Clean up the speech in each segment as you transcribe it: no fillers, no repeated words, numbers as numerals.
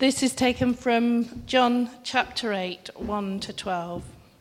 This is taken from John chapter 8, 1 to 12.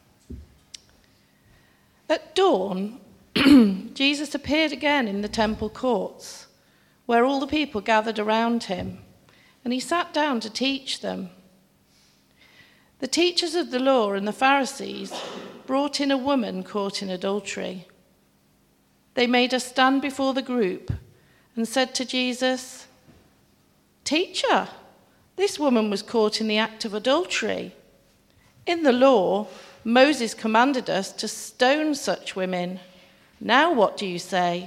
At dawn, Jesus appeared again in the temple courts, where all the people gathered around him, and he sat down to teach them. The teachers of the law and the Pharisees brought in a woman caught in adultery. They made her stand before the group and said to Jesus, "Teacher, this woman was caught in the act of adultery. In the law, Moses commanded us to stone such women. Now what do you say?"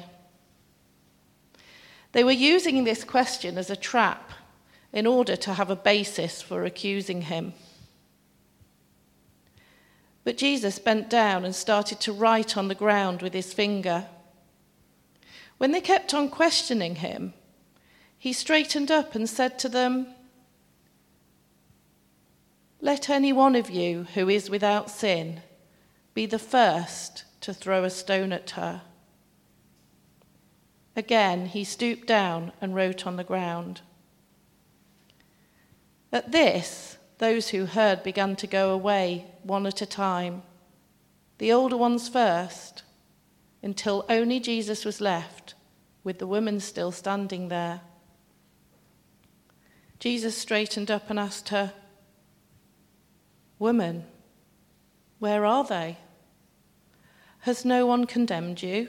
They were using this question as a trap in order to have a basis for accusing him. But Jesus bent down and started to write on the ground with his finger. When they kept on questioning him, he straightened up and said to them, "Let any one of you who is without sin be the first to throw a stone at her." Again, he stooped down and wrote on the ground. At this, those who heard began to go away, one at a time, the older ones first, until only Jesus was left, with the woman still standing there. Jesus straightened up and asked her, "Woman, where are they? Has no one condemned you?"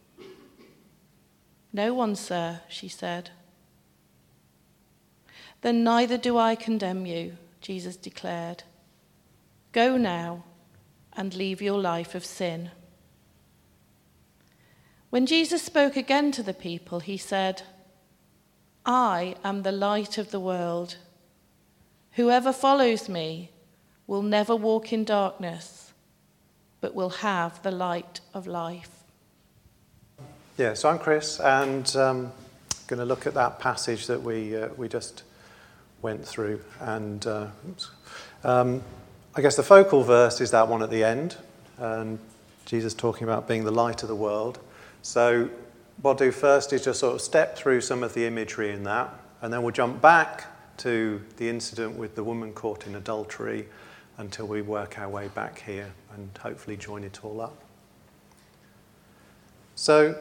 "No one, sir," she said. "Then neither do I condemn you," Jesus declared. "Go now and leave your life of sin." When Jesus spoke again to the people, he said, "I am the light of the world. Whoever follows me will never walk in darkness, but will have the light of life." Yeah, so I'm Chris, and going to look at that passage that we just went through. And I guess the focal verse is that one at the end, and Jesus talking about being the light of the world. So what I'll do first is just sort of step through some of the imagery in that, and then we'll jump back to the incident with the woman caught in adultery until we work our way back here and hopefully join it all up. So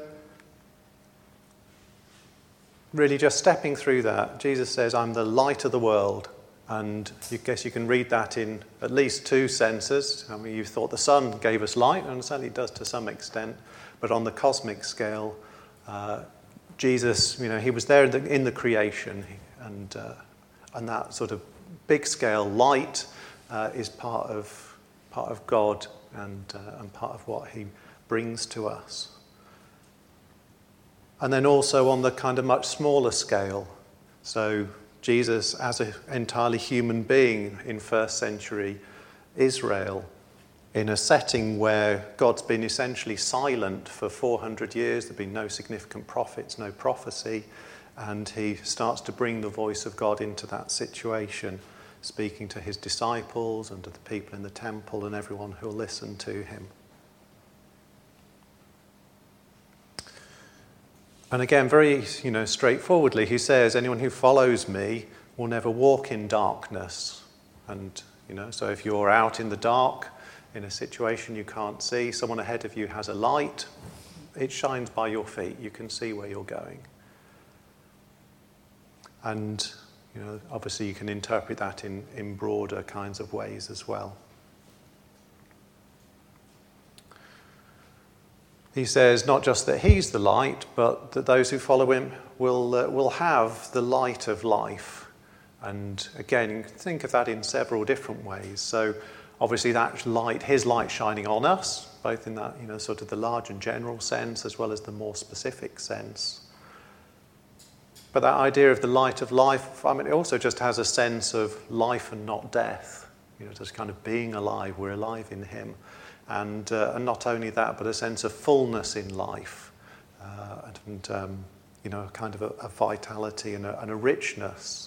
really just stepping through that, Jesus says, "I'm the light of the world." And I guess you can read that in at least two senses. I mean, you thought the sun gave us light, and certainly it does to some extent. But on the cosmic scale, Jesus, he was there in the creation, and that sort of big scale light is part of God and part of what he brings to us. And then also on the kind of much smaller scale, so Jesus as an entirely human being in first century Israel, in a setting where God's been essentially silent for 400 years, there've been no significant prophets, no prophecy, and he starts to bring the voice of God into that situation, speaking to his disciples and to the people in the temple and everyone who will listen to him. And again, very straightforwardly, he says, anyone who follows me will never walk in darkness. And so if you're out in the dark, in a situation you can't see, someone ahead of you has a light, it shines by your feet, you can see where you're going. And obviously you can interpret that in broader kinds of ways as well. He says not just that he's the light, but that those who follow him will have the light of life. And again, you can think of that in several different ways. So obviously that light, his light shining on us, both in that sort of the large and general sense as well as the more specific sense. But that idea of the light of life, it also just has a sense of life and not death. Just kind of being alive, we're alive in him. And not only that, but a sense of fullness in life, and kind of a vitality and a richness.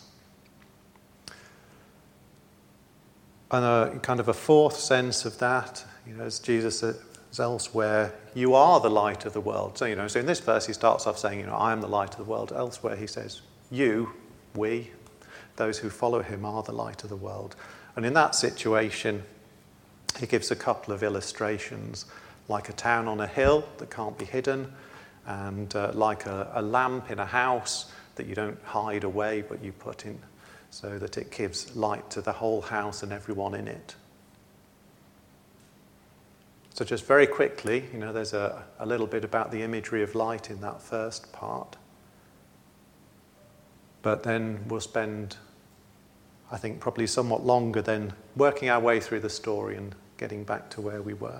And a kind of a fourth sense of that, as Jesus says elsewhere, you are the light of the world. So in this verse he starts off saying, I am the light of the world. Elsewhere he says, you, we, those who follow him are the light of the world. And in that situation, he gives a couple of illustrations, like a town on a hill that can't be hidden, and like a lamp in a house that you don't hide away, but you put in so that it gives light to the whole house and everyone in it. So just very quickly, there's a little bit about the imagery of light in that first part. But then we'll spend, I think, probably somewhat longer then working our way through the story and getting back to where we were.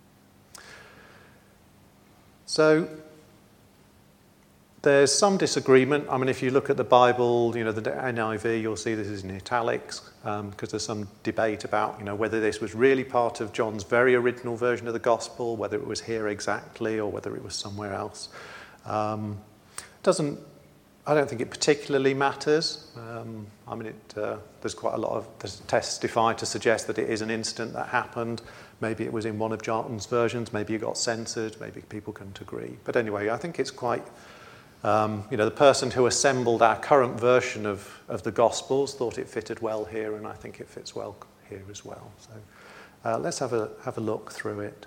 So there's some disagreement. I mean, if you look at the Bible, the NIV, you'll see this is in italics, because there's some debate about, whether this was really part of John's very original version of the Gospel, whether it was here exactly, or whether it was somewhere else. I don't think it particularly matters. There's quite a lot of testify to suggest that it is an incident that happened. Maybe it was in one of John's versions. Maybe it got censored. Maybe people couldn't agree. But anyway, I think it's quite. The person who assembled our current version of the Gospels thought it fitted well here, and I think it fits well here as well. So let's have a look through it.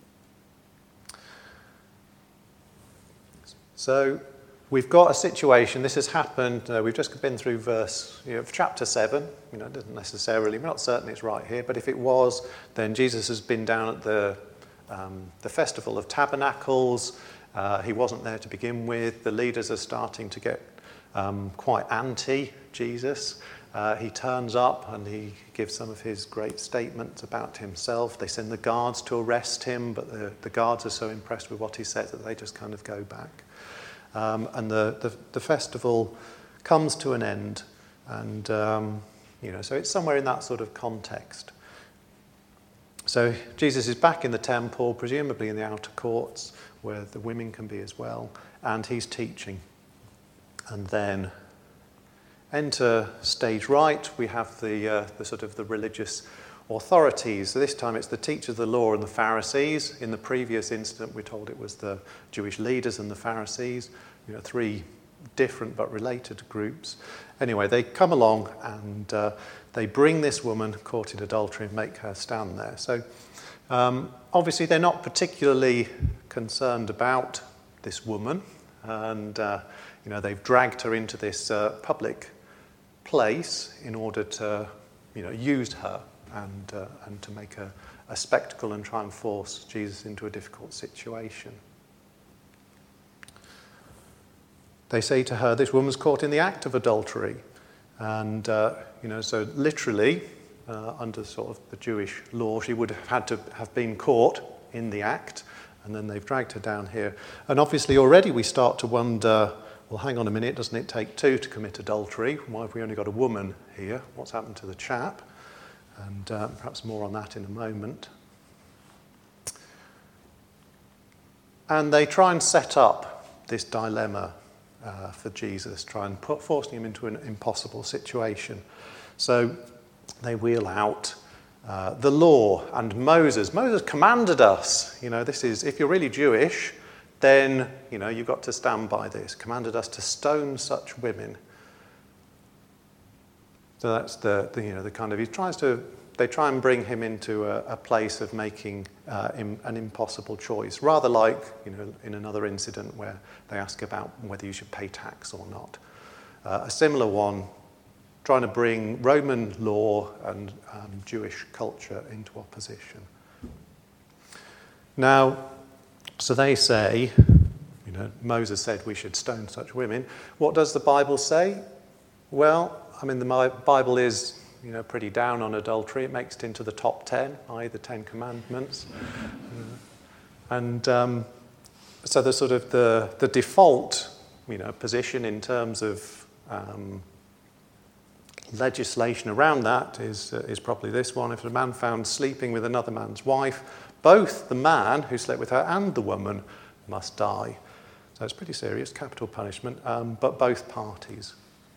So we've got a situation. This has happened. We've just been through chapter 7. It doesn't necessarily. We're not certain it's right here, but if it was, then Jesus has been down at the Festival of Tabernacles. He wasn't there to begin with. The leaders are starting to get quite anti-Jesus. He turns up and he gives some of his great statements about himself. They send the guards to arrest him, but the guards are so impressed with what he said that they just kind of go back. And the festival comes to an end. And, so it's somewhere in that sort of context. So Jesus is back in the temple, presumably in the outer courts, where the women can be as well, and he's teaching. And then enter stage right, we have the sort of the religious authorities. So this time it's the teachers of the law and the Pharisees. In the previous incident, we're told it was the Jewish leaders and the Pharisees, three different but related groups. Anyway, they come along and they bring this woman caught in adultery and make her stand there. So obviously they're not particularly concerned about this woman, and they've dragged her into this public place in order to use her and to make a spectacle and try and force Jesus into a difficult situation. They say to her, this woman's caught in the act of adultery. And, so literally, under sort of the Jewish law, she would have had to have been caught in the act, and then they've dragged her down here. And obviously already we start to wonder, well, hang on a minute, doesn't it take two to commit adultery? Why have we only got a woman here? What's happened to the chap? And perhaps more on that in a moment. And they try and set up this dilemma for Jesus, forcing him into an impossible situation. So they wheel out the law and Moses. Moses commanded us, this is, if you're really Jewish, then, you've got to stand by this. Commanded us to stone such women. So that's the kind of, they try and bring him into a place of making an impossible choice, rather like, in another incident where they ask about whether you should pay tax or not. A similar one, trying to bring Roman law and Jewish culture into opposition. Now, so they say, Moses said we should stone such women. What does the Bible say? Well, the Bible is, pretty down on adultery. It makes it into the top 10, i.e. the 10 Commandments. And so the sort of the default, position in terms of legislation around that is probably this one. If a man found sleeping with another man's wife, both the man who slept with her and the woman must die. So it's pretty serious, capital punishment, but both parties.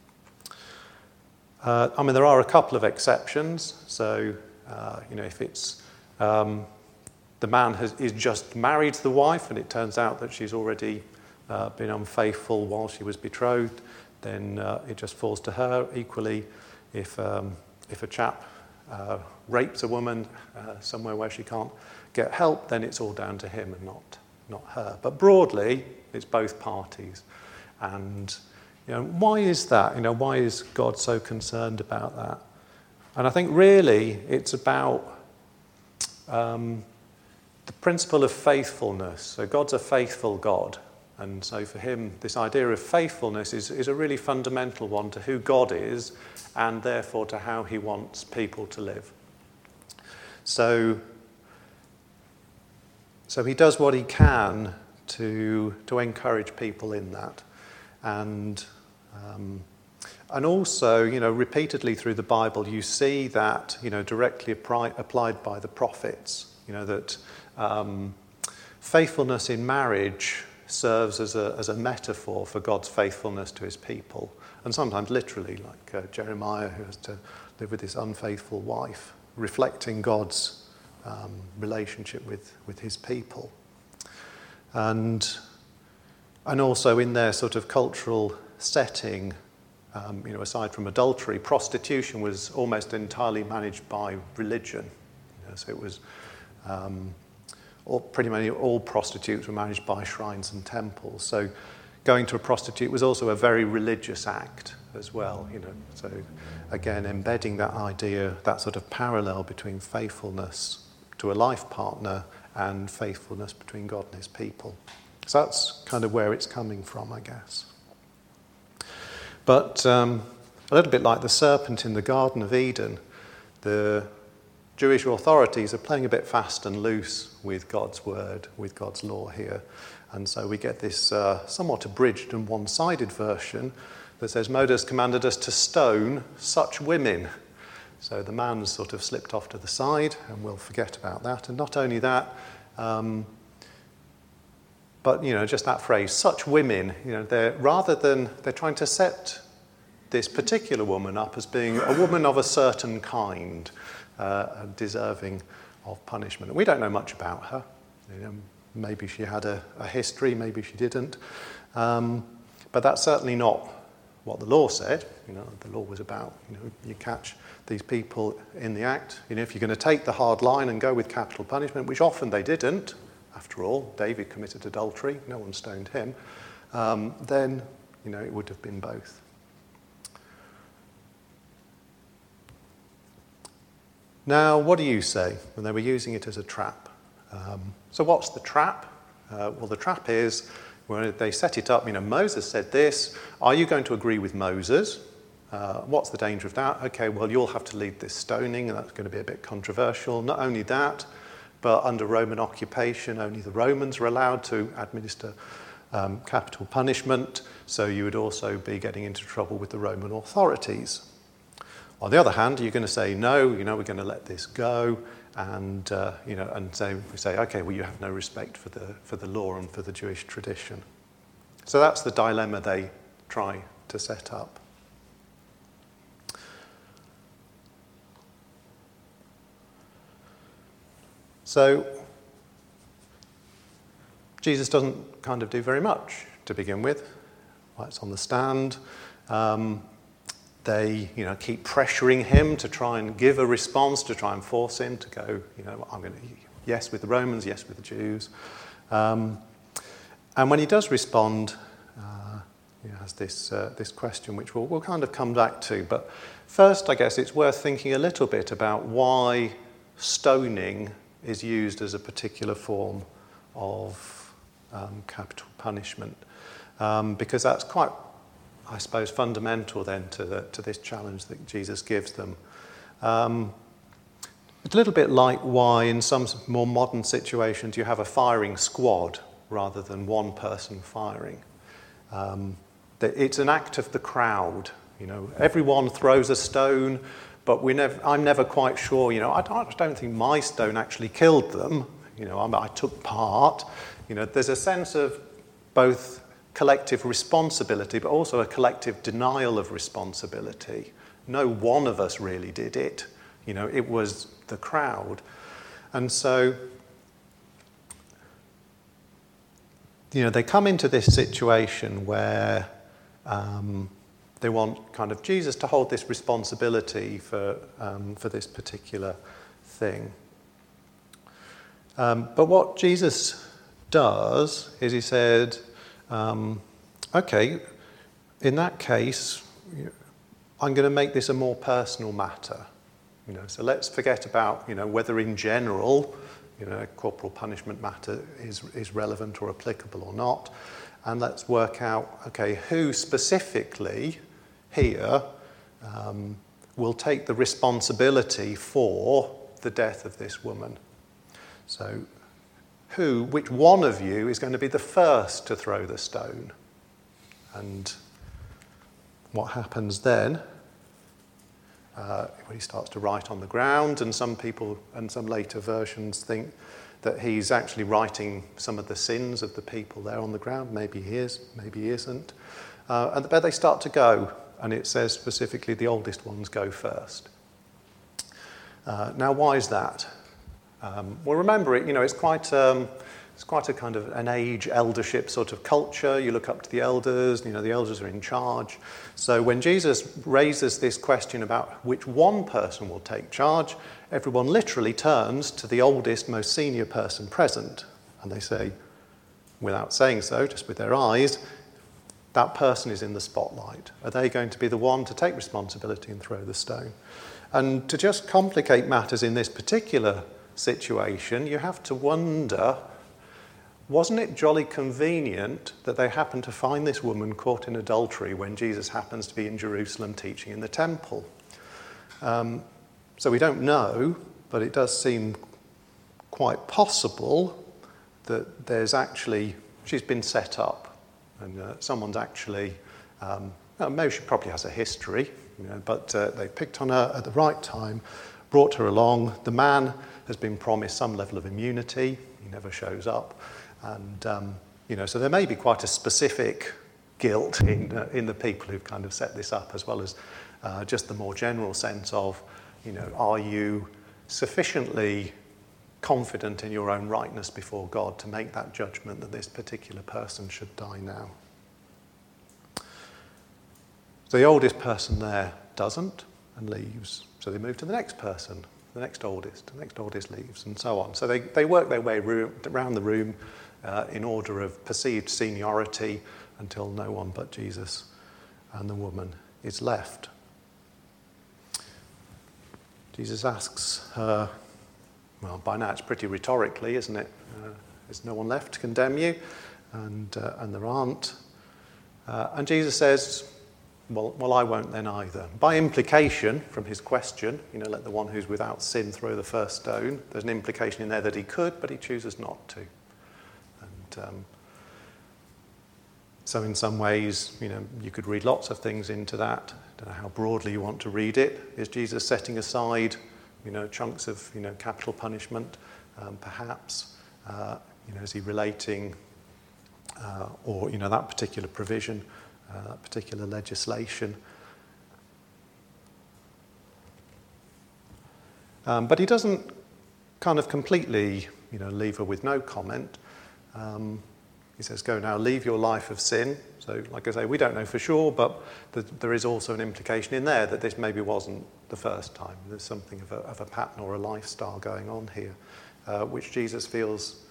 There are a couple of exceptions. So, if it's the man is just married to the wife and it turns out that she's already been unfaithful while she was betrothed, then it just falls to her. Equally, if a chap rapes a woman somewhere where she can't get help, then it's all down to him and not her. But broadly, it's both parties. And why is that? Why is God so concerned about that? And I think really it's about the principle of faithfulness. So God's a faithful God. And so for him, this idea of faithfulness is a really fundamental one to who God is and therefore to how he wants people to live. So he does what he can to encourage people in that. And also, repeatedly through the Bible, you see that, directly applied by the prophets, that faithfulness in marriage serves as a metaphor for God's faithfulness to his people. And sometimes literally, like Jeremiah, who has to live with this unfaithful wife, reflecting God's relationship with his people. And also in their sort of cultural setting, aside from adultery, prostitution was almost entirely managed by religion. So it was pretty much all prostitutes were managed by shrines and temples. So going to a prostitute was also a very religious act as well. So again, embedding that idea, that sort of parallel between faithfulness to a life partner and faithfulness between God and his people. So that's kind of where it's coming from, I guess. But a little bit like the serpent in the Garden of Eden, the Jewish authorities are playing a bit fast and loose with God's word, with God's law here. And so we get this somewhat abridged and one-sided version that says, Moses commanded us to stone such women. So the man's sort of slipped off to the side, and we'll forget about that. And not only that, but, just that phrase, such women, they're trying to set this particular woman up as being a woman of a certain kind, deserving of punishment. And we don't know much about her. Maybe she had a history, maybe she didn't. But that's certainly not what the law said. The law was about, you catch these people in the act. If you're going to take the hard line and go with capital punishment, which often they didn't, after all, David committed adultery, no one stoned him, then, it would have been both. Now, what do you say? When they were using it as a trap. So what's the trap? Well, the trap is, when they set it up, Moses said this, are you going to agree with Moses? What's the danger of that? Okay, well, you'll have to lead this stoning, and that's going to be a bit controversial. Not only that, but under Roman occupation, only the Romans were allowed to administer capital punishment, so you would also be getting into trouble with the Roman authorities. On the other hand, you're going to say, no, we're going to let this go, and and so we say, okay, well, you have no respect for the law and for the Jewish tradition. So that's the dilemma they try to set up. So Jesus doesn't kind of do very much to begin with. It's on the stand. They, keep pressuring him to try and give a response, to try and force him to go, I'm going to, yes with the Romans, yes with the Jews. And when he does respond, he has this question, which we'll kind of come back to. But first, I guess it's worth thinking a little bit about why stoning is used as a particular form of capital punishment, because that's quite, I suppose, fundamental then to this challenge that Jesus gives them. It's a little bit like why in some more modern situations you have a firing squad rather than one person firing. It's an act of the crowd. Everyone throws a stone, but I'm never quite sure. I don't think my stone actually killed them. I took part. There's a sense of both collective responsibility, but also a collective denial of responsibility. No one of us really did it. It was the crowd. And so, they come into this situation where They want kind of Jesus to hold this responsibility for this particular thing. But what Jesus does is he said, okay, in that case, I'm going to make this a more personal matter. So let's forget about, whether in general, corporal punishment matter is relevant or applicable or not. And let's work out, okay, who specifically here will take the responsibility for the death of this woman. So which one of you is going to be the first to throw the stone? And what happens then? When he starts to write on the ground, and some people and some later versions think that he's actually writing some of the sins of the people there on the ground. Maybe he is, maybe he isn't. But they start to go, and it says specifically the oldest ones go first. Now, why is that? Well, remember, it's quite a kind of an age eldership sort of culture. You look up to the elders, the elders are in charge. So when Jesus raises this question about which one person will take charge, everyone literally turns to the oldest, most senior person present. And they say, without saying so, just with their eyes, that person is in the spotlight. Are they going to be the one to take responsibility and throw the stone? And to just complicate matters in this particular situation, you have to wonder, wasn't it jolly convenient that they happened to find this woman caught in adultery when Jesus happens to be in Jerusalem teaching in the temple? So we don't know, but it does seem quite possible that she's been set up, and someone's actually, maybe she probably has a history, but they picked on her at the right time, brought her along. The man has been promised some level of immunity. He never shows up. And, so there may be quite a specific guilt in the people who've kind of set this up, as well as just the more general sense of, are you sufficiently confident in your own rightness before God to make that judgment that this particular person should die now? So the oldest person there doesn't and leaves. So they move to the next person, the next oldest leaves, and so on. So they work their way around the room in order of perceived seniority until no one but Jesus and the woman is left. Jesus asks her, well, by now it's pretty rhetorically, isn't it? Is no one left to condemn you? And there aren't. And Jesus says, well, I won't then either. By implication, from his question, let the one who's without sin throw the first stone, there's an implication in there that he could, but he chooses not to. And so in some ways, you could read lots of things into that. I don't know how broadly you want to read it. Is Jesus setting aside, chunks of, capital punishment, perhaps? Is he relating, or, that particular provision, that particular legislation? But he doesn't kind of completely, leave her with no comment. He says, go now, leave your life of sin. So, like I say, we don't know for sure, but there is also an implication in there that this maybe wasn't the first time. There's something of a pattern or a lifestyle going on here, which Jesus feels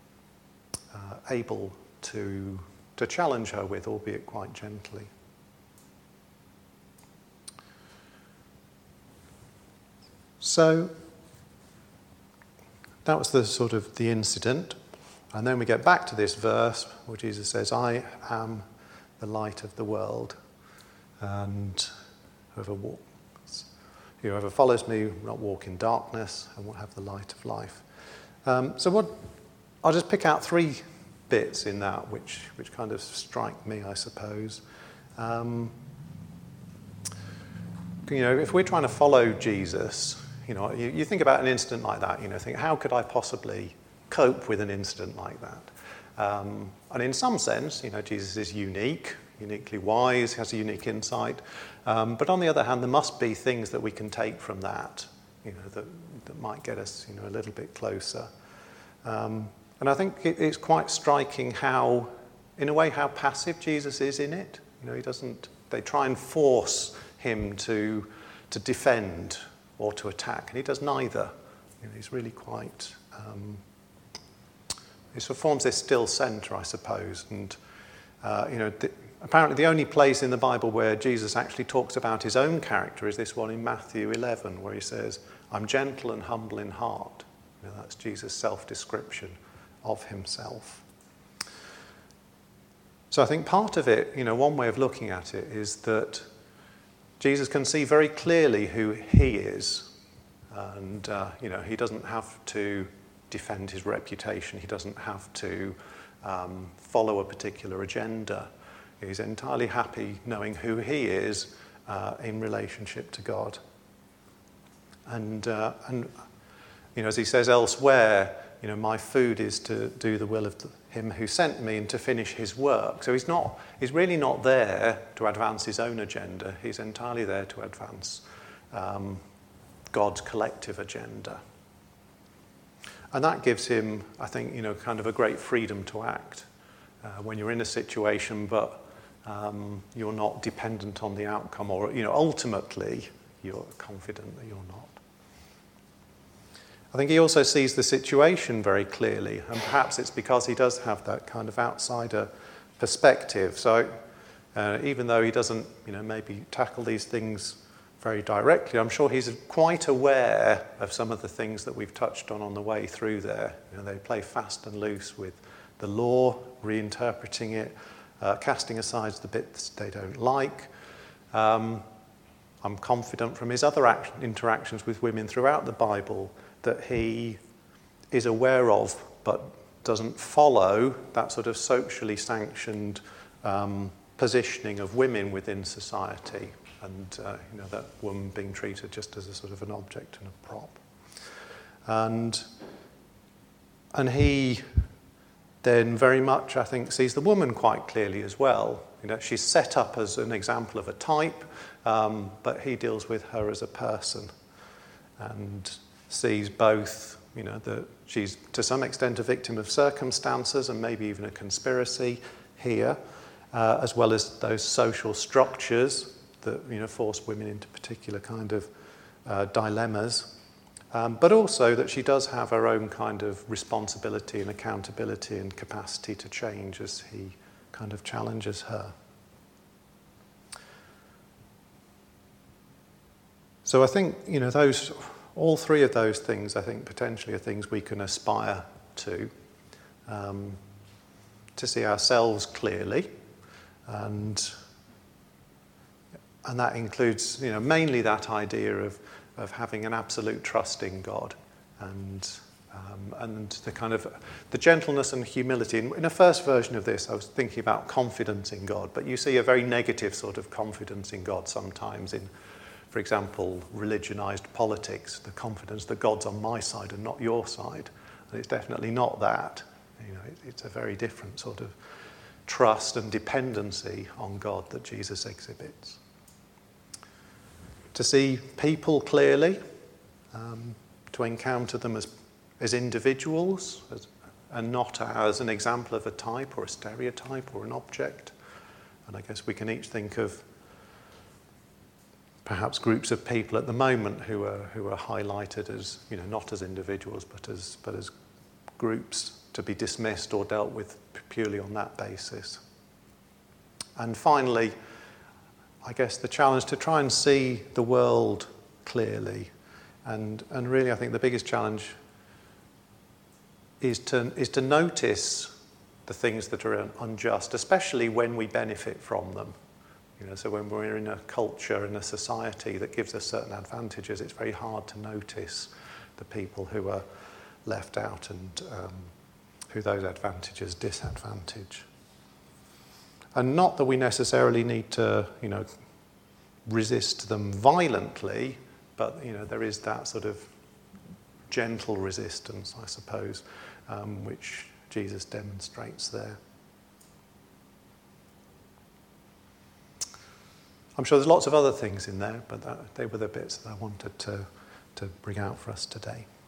able to challenge her with, albeit quite gently. So that was the sort of the incident. And then we get back to this verse where Jesus says, I am the light of the world, and whoever follows me will not walk in darkness and will have the light of life. I'll just pick out three bits in that which kind of strike me, I suppose. If we're trying to follow Jesus, you think about an incident like that, think, how could I possibly cope with an incident like that? And in some sense, Jesus is uniquely wise, has a unique insight. But on the other hand, there must be things that we can take from that, that might get us, a little bit closer. And I think it's quite striking how, in a way, how passive Jesus is in it. He doesn't they try and force him to defend or to attack, and he does neither. He's really quite... he sort of forms this still centre, I suppose, and apparently the only place in the Bible where Jesus actually talks about his own character is this one in Matthew 11, where he says, "I'm gentle and humble in heart." That's Jesus' self-description of himself. So I think part of it, one way of looking at it is that Jesus can see very clearly who he is. And, he doesn't have to defend his reputation. He doesn't have to follow a particular agenda. He's entirely happy knowing who he is in relationship to God. And as he says elsewhere, my food is to do the will of him who sent me and to finish his work. So he's really not there to advance his own agenda. He's entirely there to advance God's collective agenda. And that gives him, I think, kind of a great freedom to act when you're in a situation, but you're not dependent on the outcome, or, ultimately you're confident that you're not. I think he also sees the situation very clearly, and perhaps it's because he does have that kind of outsider perspective. So even though he doesn't, maybe tackle these things very directly, I'm sure he's quite aware of some of the things that we've touched on the way through there. They play fast and loose with the law, reinterpreting it, casting aside the bits they don't like. I'm confident from his other interactions with women throughout the Bible that he is aware of but doesn't follow that sort of socially sanctioned positioning of women within society, and that woman being treated just as a sort of an object and a prop. And he then very much, I think, sees the woman quite clearly as well. She's set up as an example of a type, but he deals with her as a person and sees both, that she's to some extent a victim of circumstances and maybe even a conspiracy here, as well as those social structures that, force women into particular kind of dilemmas. But also that she does have her own kind of responsibility and accountability and capacity to change as he kind of challenges her. So I think, all three of those things, I think, potentially are things we can aspire to see ourselves clearly, and that includes, mainly that idea of having an absolute trust in God, and the kind of the gentleness and humility. In the first version of this, I was thinking about confidence in God, but you see a very negative sort of confidence in God sometimes in, for example, religionized politics, the confidence that God's on my side and not your side. And it's definitely not that. It's a very different sort of trust and dependency on God that Jesus exhibits. To see people clearly, to encounter them as individuals and not as an example of a type or a stereotype or an object. And I guess we can each think of perhaps groups of people at the moment who are highlighted as, not as individuals but as groups to be dismissed or dealt with purely on that basis. And finally, I guess the challenge to try and see the world clearly, and really I think the biggest challenge is to notice the things that are unjust, especially when we benefit from them. So when we're in a culture, in a society that gives us certain advantages, it's very hard to notice the people who are left out and who those advantages disadvantage. And not that we necessarily need to, resist them violently, but, there is that sort of gentle resistance, I suppose, which Jesus demonstrates there. I'm sure there's lots of other things in there, but they were the bits that I wanted to bring out for us today.